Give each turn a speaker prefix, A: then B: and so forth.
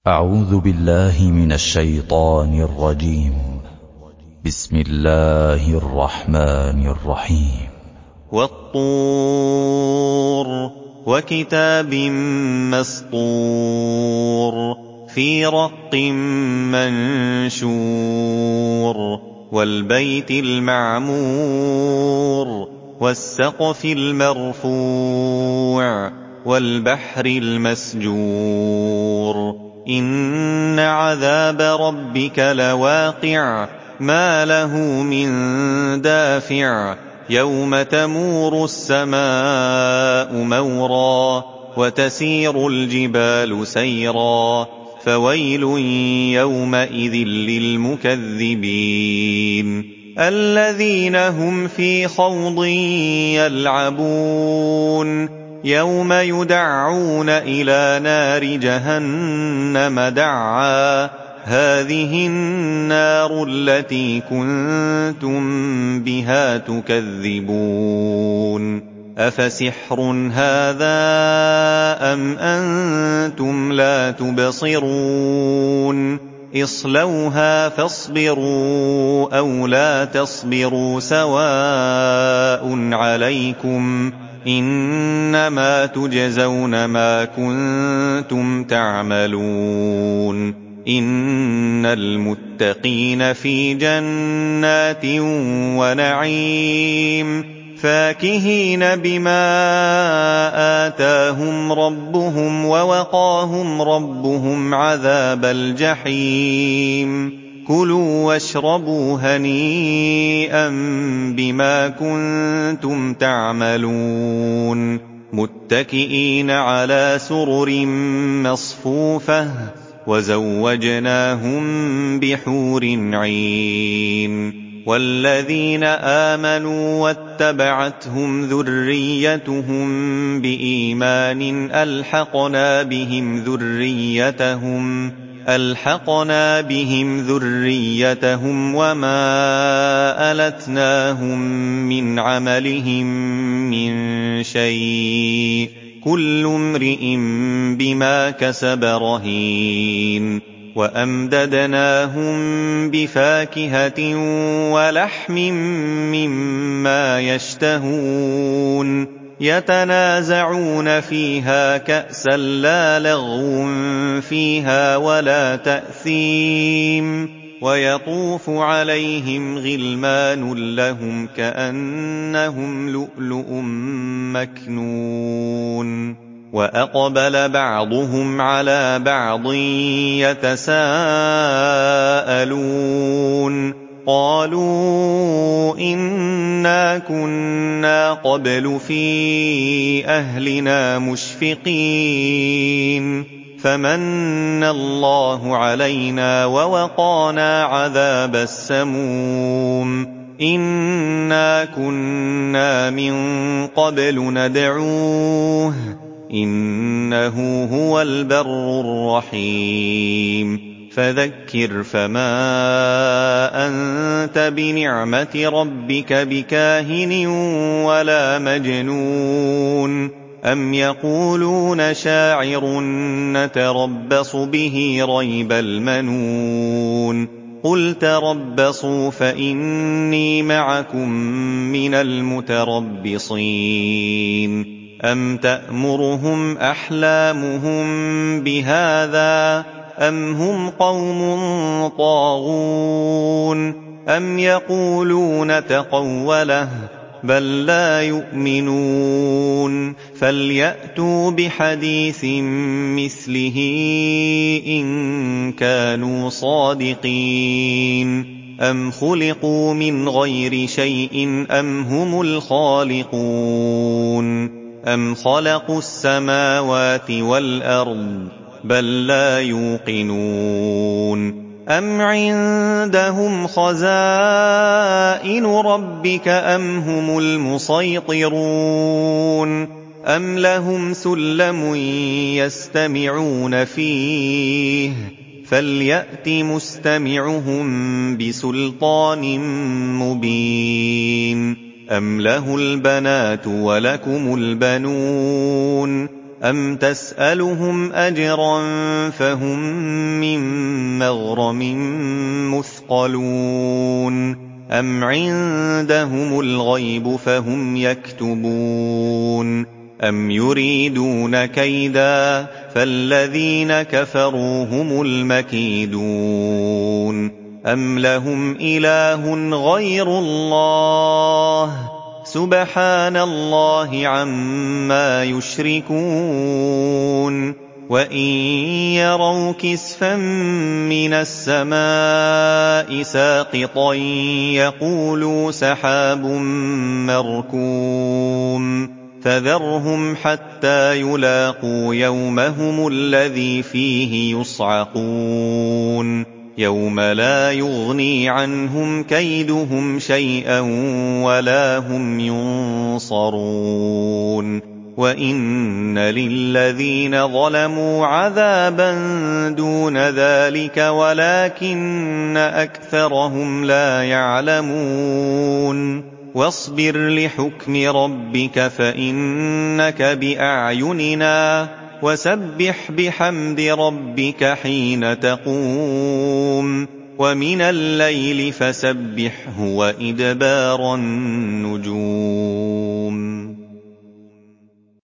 A: أعوذ بالله من الشيطان الرجيم. بسم الله الرحمن الرحيم.
B: والطور وكتاب مسطور في رق منشور والبيت المعمور والسقف المرفوع والبحر المسجور إن عذاب ربك لواقع ما له من دافع يوم تمور السماء مورا وتسير الجبال سيرا فويل يومئذ للمكذبين الذين هم في خوض يلعبون يوم يدعون إلى نار جهنم دعا هذه النار التي كنتم بها تكذبون أفسحر هذا أم أنتم لا تبصرون اصلوها فاصبروا أو لا تصبروا سواء عليكم إنما تجزون ما كنتم تعملون إن المتقين في جنات ونعيم فاكهين بما آتاهم ربهم ووقاهم ربهم عذاب الجحيم كلوا واشربوا هنيئا بما كنتم تعملون متكئين على سرر مصفوفة وزوجناهم بحور عين والذين آمنوا واتبعتهم ذريتهم بإيمان ألحقنا بهم ذريتهم وما ألتناهم من عملهم من شيء كل امرئ بما كسب رهين وأمددناهم بفاكهة ولحم مما يشتهون يتنازعون فيها كأسا لا لغو فيها ولا تأثيم ويطوف عليهم غلمان لهم كأنهم لؤلؤ مكنون وأقبل بعضهم على بعض يتساءلون قالوا إنا كنا قبل في أهلنا مشفقين فمن الله علينا ووقانا عذاب السموم إنا كنا من قبل ندعوه إنه هو البر الرحيم فذكر فما أنت بنعمة ربك بكاهن ولا مجنون أم يقولون شاعر نتربص به ريب المنون قل تربصوا فإني معكم من المتربصين أم تأمرهم أحلامهم بهذا أم هم قوم طاغون أم يقولون تقوله بل لا يؤمنون فليأتوا بحديث مثله إن كانوا صادقين أم خلقوا من غير شيء أم هم الخالقون أم خلقوا السماوات والأرض بل لا يوقنون أم عندهم خزائن ربك أم هم المسيطرون أم لهم سلم يستمعون فيه فليأت مستمعهم بسلطان مبين أم له البنات ولكم البنون أَمْ تَسْأَلُهُمْ أَجْرًا فَهُم مِّن مَّغْرَمٍ مُّثْقَلُونَ أَمْ عِندَهُمُ الْغَيْبُ فَهُمْ يَكْتُبُونَ أَمْ يُرِيدُونَ كَيْدًا فَالَّذِينَ كَفَرُوا هُمُ الْمَكِيدُونَ أَمْ لَهُمْ إِلَٰهٌ غَيْرُ اللَّهِ سُبْحَانَ اللَّهِ عَمَّا يُشْرِكُونَ وَإِن يَرَوْا كِسْفًا مِّنَ السَّمَاءِ سَاقِطًا يَقُولُوا سَحَابٌ مَّرْكُومٌ فَذَرْهُمْ حَتَّىٰ يُلَاقُوا يَوْمَهُمُ الَّذِي فِيهِ يُصْعَقُونَ يَوْمَ لَا يُغْنِي عَنْهُمْ كَيْدُهُمْ شَيْئًا وَلَا هُمْ يُنصَرُونَ وَإِنَّ لِلَّذِينَ ظَلَمُوا عَذَابًا دُونَ ذَٰلِكَ وَلَٰكِنَّ أَكْثَرَهُمْ لَا يَعْلَمُونَ وَاصْبِرْ لِحُكْمِ رَبِّكَ فَإِنَّكَ بِأَعْيُنِنَا وَسَبِّحْ بِحَمْدِ رَبِّكَ حِينَ تَقُومُ وَمِنَ اللَّيْلِ فَسَبِّحْهُ وَإِدْبَارَ النُّجُومِ